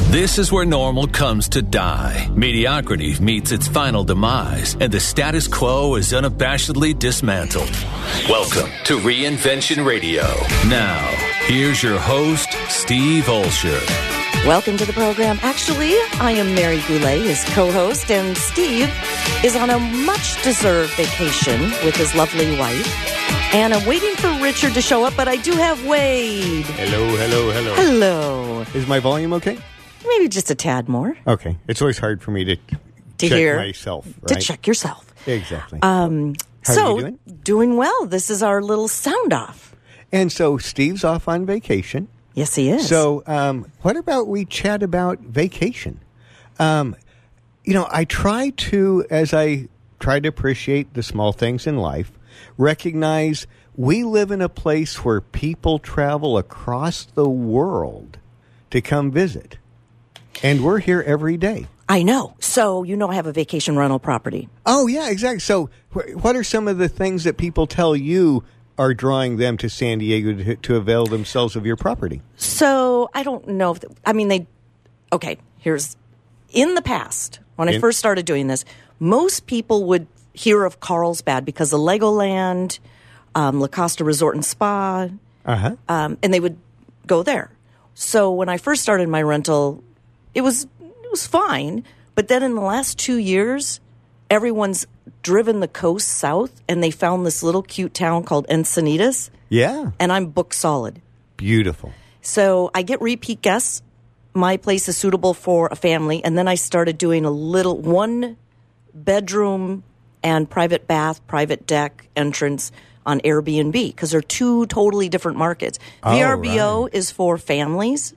This is where normal comes to die. Mediocrity meets its final demise, and the status quo is unabashedly dismantled. Welcome to Reinvention Radio. Now, here's your host, Steve Olsher. Welcome to the program. Actually, I am Mary Goulet, his co-host, and Steve is on a much-deserved vacation with his lovely wife. And I'm waiting for Richard to show up, but I do have Wade. Hello. Hello. Is my volume okay? Maybe just a tad more. Okay. It's always hard for me to check hear myself, right? To check yourself. Exactly. How are you doing? Doing well. This is our little sound-off. And so Steve's off on vacation. Yes, he is. So what about we chat about vacation? I try to, as I try to appreciate the small things in life, recognize we live in a place where people travel across the world to come visit. And we're here every day. I know. So, I have a vacation rental property. Oh, yeah, exactly. So what are some of the things that people tell you are drawing them to San Diego to avail themselves of your property? So, I don't know if... here's... In the past, when I first started doing this, most people would hear of Carlsbad because of Legoland, La Costa Resort and Spa, and they would go there. So when I first started my rental, it was fine. But then in the last 2 years, everyone's driven the coast south, and they found this little cute town called Encinitas. Yeah. And I'm booked solid. Beautiful. So I get repeat guests. My place is suitable for a family. And then I started doing a little 1-bedroom and private bath, private deck entrance on Airbnb because they're two totally different markets. VRBO is for families.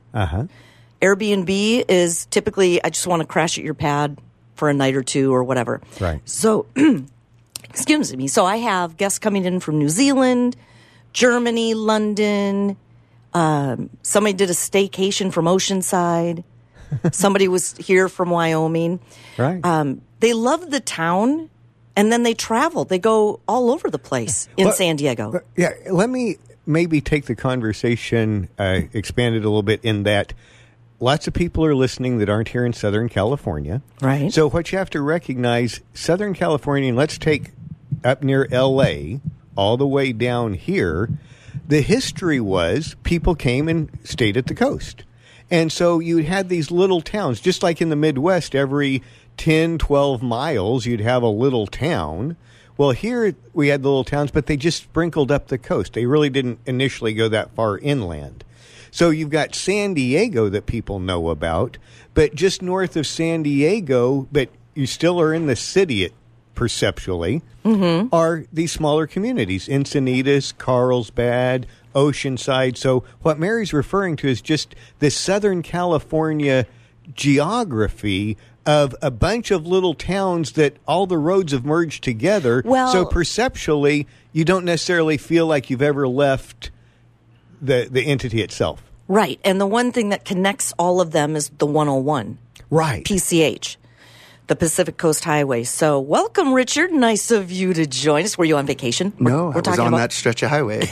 Airbnb is typically, I just want to crash at your pad for a night or two or whatever. Right. So, excuse me. So I have guests coming in from New Zealand, Germany, London. Somebody did a staycation from Oceanside. Somebody was here from Wyoming. Right. They love the town, and then they travel. They go all over the place in San Diego. Yeah, let me maybe take the conversation, expand it a little bit in that lots of people are listening that aren't here in Southern California. Right. So what you have to recognize, Southern California, and let's take up near L.A., all the way down here, the history was people came and stayed at the coast. And so you had these little towns, just like in the Midwest, every 10, 12 miles, you'd have a little town. Well, here we had the little towns, but they just sprinkled up the coast. They really didn't initially go that far inland. So you've got San Diego that people know about, but just north of San Diego, but you still are in the city perceptually, are these smaller communities, Encinitas, Carlsbad, Oceanside. So what Mary's referring to is just the Southern California geography of a bunch of little towns that all the roads have merged together. Well, so perceptually, you don't necessarily feel like you've ever left the entity itself. Right. And the one thing that connects all of them is the 101. Right. PCH. The Pacific Coast Highway. So welcome, Richard. Nice of you to join us. Were you on vacation? No, I was on that stretch of highway.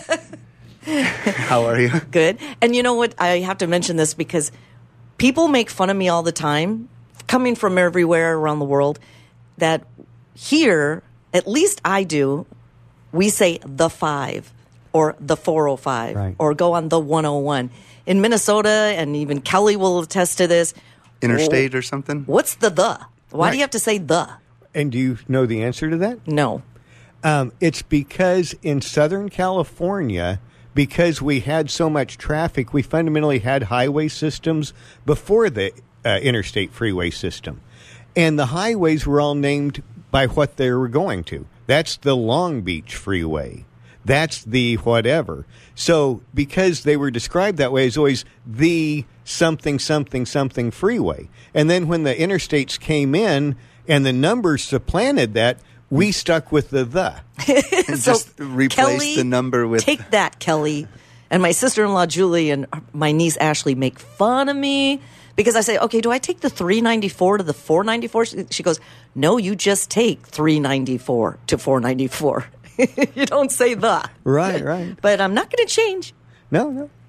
How are you? Good. And you know what? I have to mention this because people make fun of me all the time, coming from everywhere around the world, that here, at least I do, we say the 5 or the 405 right. or go on the 101. In Minnesota, and even Kelly will attest to this. Interstate or something? What's the? Why do you have to say the? And do you know the answer to that? No. It's because in Southern California, because we had so much traffic, we fundamentally had highway systems before the interstate freeway system. And the highways were all named by what they were going to. That's the Long Beach Freeway. That's the whatever. So because they were described that way, it's always the something, something, something freeway. And then when the interstates came in and the numbers supplanted that, we stuck with the. And so just replace the number with... Take that, Kelly. And my sister-in-law, Julie, and my niece, Ashley, make fun of me because I say, okay, do I take the 394 to the 494? She goes, no, you just take 394 to 494. You don't say the. Right. But I'm not going to change. No.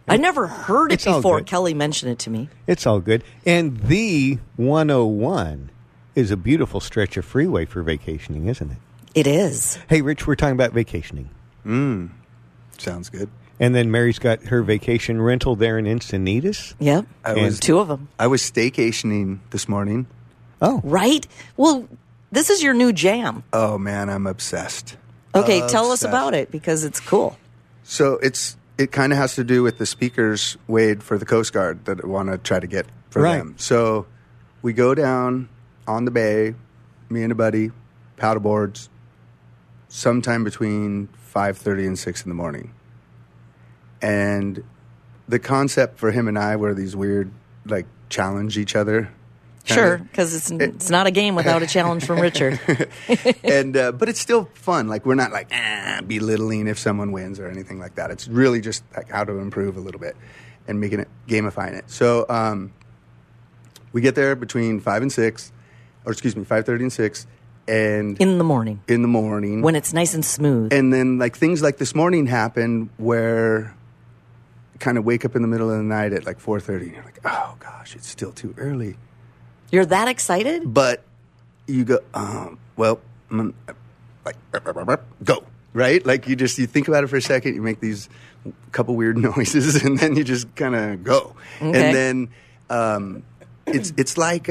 I never heard it before. Kelly mentioned it to me. It's all good. And the 101 is a beautiful stretch of freeway for vacationing, isn't it? It is. Hey, Rich, we're talking about vacationing. Sounds good. And then Mary's got her vacation rental there in Encinitas. Yep. Two of them. I was staycationing this morning. Oh. Right? Well, this is your new jam. Oh, man, I'm obsessed. Okay, tell us about it, because it's cool. So it kind of has to do with the speakers, Wade, for the Coast Guard that I want to try to get for them. So we go down on the bay, me and a buddy, paddleboards, sometime between 5:30 and 6 in the morning. And the concept for him and I were these weird, like, challenge each other. Sure, because it's not a game without a challenge from Richard. But it's still fun. Like, we're not like belittling if someone wins or anything like that. It's really just like how to improve a little bit and making it, gamifying it. So we get there between 5:30 and 6, and in the morning. When it's nice and smooth. And then like things like this morning happen where you kind of wake up in the middle of the night at like 4:30 and you're like, oh gosh, it's still too early. You're that excited? But you go, go, right? Like you think about it for a second, you make these couple weird noises, and then you just kind of go. Okay. And then it's like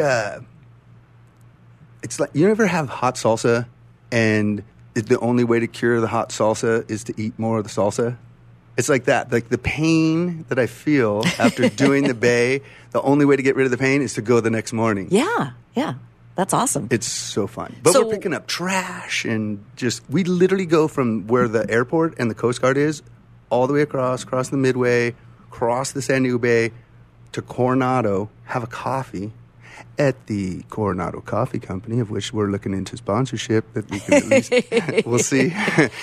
you ever have hot salsa, and the only way to cure the hot salsa is to eat more of the salsa? It's like that. Like the pain that I feel after doing the bay, the only way to get rid of the pain is to go the next morning. Yeah. That's awesome. It's so fun. But we're picking up trash and we literally go from where the airport and the Coast Guard is all the way across the Midway, cross the San Diego Bay to Coronado, have a coffee at the Coronado Coffee Company, of which we're looking into sponsorship that we can at least, we'll see.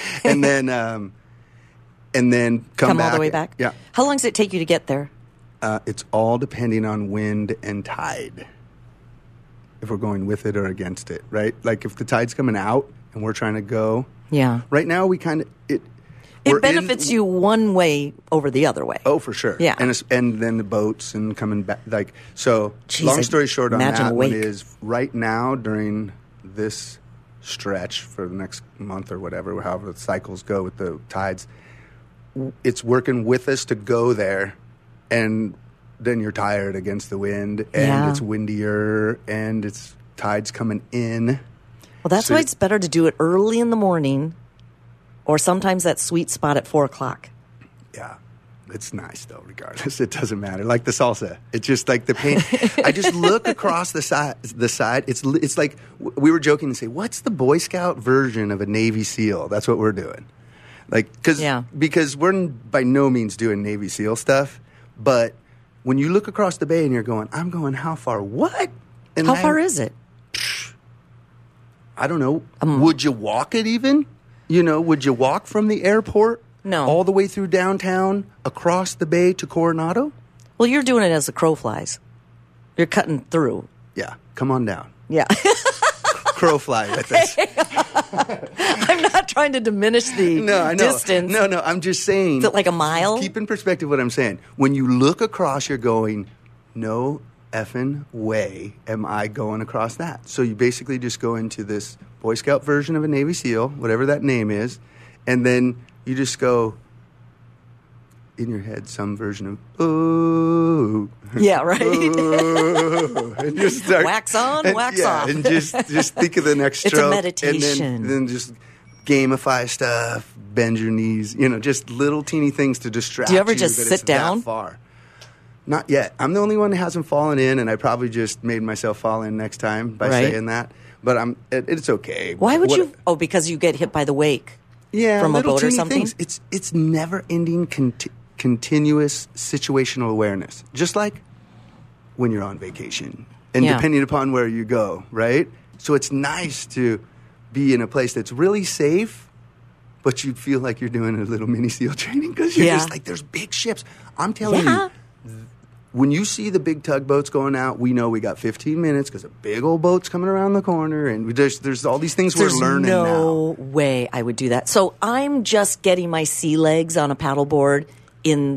And then come back. All the way back? Yeah. How long does it take you to get there? It's all depending on wind and tide. If we're going with it or against it, right? Like if the tide's coming out and we're trying to go. Yeah. Right now we kind of it benefits you one way over the other way. Oh, for sure. Yeah. And then the boats and coming back. Like so. Jeez, long story short on that one wake. is right now during this stretch for the next month or whatever, however the cycles go with the tides. It's working with us to go there, and then you're tired against the wind, and it's windier, and it's tides coming in. Well, that's why it's better to do it early in the morning, or sometimes that sweet spot at 4:00. Yeah, it's nice though. Regardless, it doesn't matter. Like the salsa, it's just like the pain. I just look across the side. It's like we were joking and say, "What's the Boy Scout version of a Navy SEAL?" That's what we're doing. Like, because we're by no means doing Navy SEAL stuff, but when you look across the bay and you're going, I'm going, how far? What? And how far is it? I don't know. Would you walk it even? Would you walk from the airport? No. All the way through downtown, across the bay to Coronado? Well, you're doing it as the crow flies. You're cutting through. Yeah. Come on down. Yeah. Crow fly with us. I'm not trying to diminish the distance. No, I'm just saying. Is it like a mile? Keep in perspective what I'm saying. When you look across, you're going, no effing way am I going across that. So you basically just go into this Boy Scout version of a Navy SEAL, whatever that name is, and then you just go in your head some version of oh. Yeah, right. Oh, and just start, wax on, wax off. And just think of the next stroke. It's a meditation. And then just gamify stuff, bend your knees, just little teeny things to distract you. Do you ever just sit down? That far. Not yet. I'm the only one that hasn't fallen in, and I probably just made myself fall in next time by saying that. But it's okay. Why would you? Oh, because you get hit by the wake. Yeah, from a boat or something. Things. It's never ending. Continuous situational awareness, just like when you're on vacation and depending upon where you go, right? So it's nice to be in a place that's really safe, but you feel like you're doing a little mini SEAL training because you're just like, there's big ships. I'm telling you, when you see the big tugboats going out, we know we got 15 minutes because a big old boat's coming around the corner, and there's all these things we're learning now. There's no way I would do that. So I'm just getting my sea legs on a paddleboard in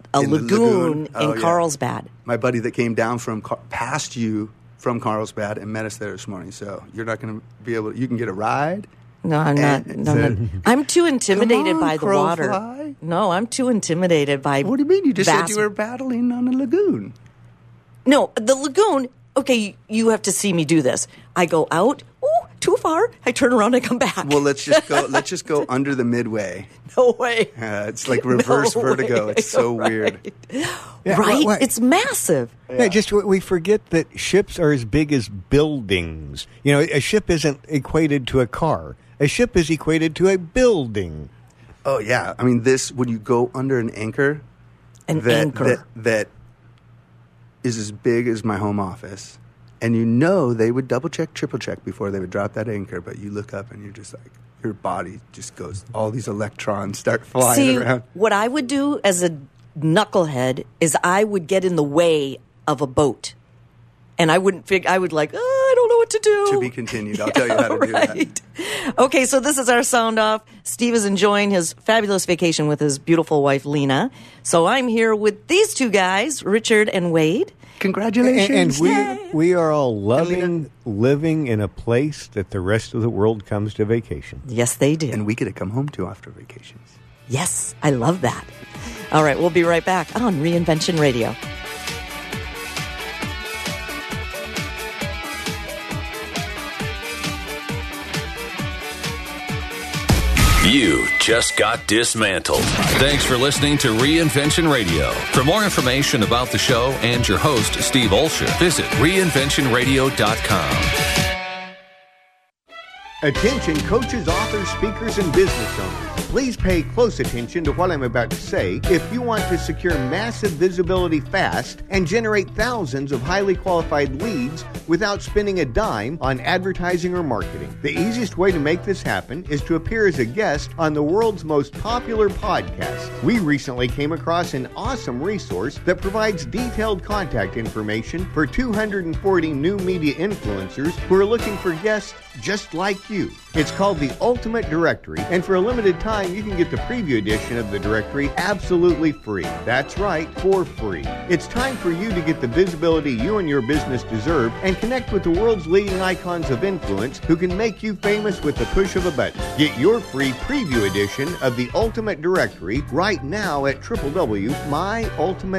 lagoon in Carlsbad. My buddy that came down from past you from Carlsbad and met us there this morning. So you're not going to be able. You can get a ride. No, I'm not. I'm too intimidated by the water. Fly. No, I'm too intimidated by. What do you mean? You just said you were battling on a lagoon. No, the lagoon. Okay, you have to see me do this. I go out. Ooh, too far. I turn around. I come back. Well, let's just go under the midway. No way. It's like reverse vertigo. It's so weird. Yeah, right? It's massive. Yeah, just we forget that ships are as big as buildings. You know, a ship isn't equated to a car. A ship is equated to a building. Oh, yeah. I mean, when you go under an anchor, that is as big as my home office, and they would double check, triple check before they would drop that anchor, but you look up and you're just like, your body just goes, all these electrons start flying around. What I would do as a knucklehead is I would get in the way of a boat. And I would like, I don't know what to do. To be continued. I'll tell you how to do that. Okay, so this is our sound off. Steve is enjoying his fabulous vacation with his beautiful wife, Lena. So I'm here with these two guys, Richard and Wade. Congratulations. And we are all living in a place that the rest of the world comes to vacation. Yes, they do. And we get to come home to after vacations. Yes, I love that. All right, we'll be right back on Reinvention Radio. You just got dismantled. Thanks for listening to Reinvention Radio. For more information about the show and your host, Steve Olsher, visit reinventionradio.com. Attention coaches, authors, speakers, and business owners. Please pay close attention to what I'm about to say if you want to secure massive visibility fast and generate thousands of highly qualified leads without spending a dime on advertising or marketing. The easiest way to make this happen is to appear as a guest on the world's most popular podcast. We recently came across an awesome resource that provides detailed contact information for 240 new media influencers who are looking for guests just like you. It's called the Ultimate Directory, and for a limited time, you can get the preview edition of the directory absolutely free. That's right, for free. It's time for you to get the visibility you and your business deserve and connect with the world's leading icons of influence who can make you famous with the push of a button. Get your free preview edition of the Ultimate Directory right now at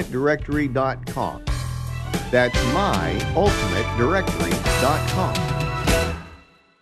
www.myultimatedirectory.com. That's myultimatedirectory.com.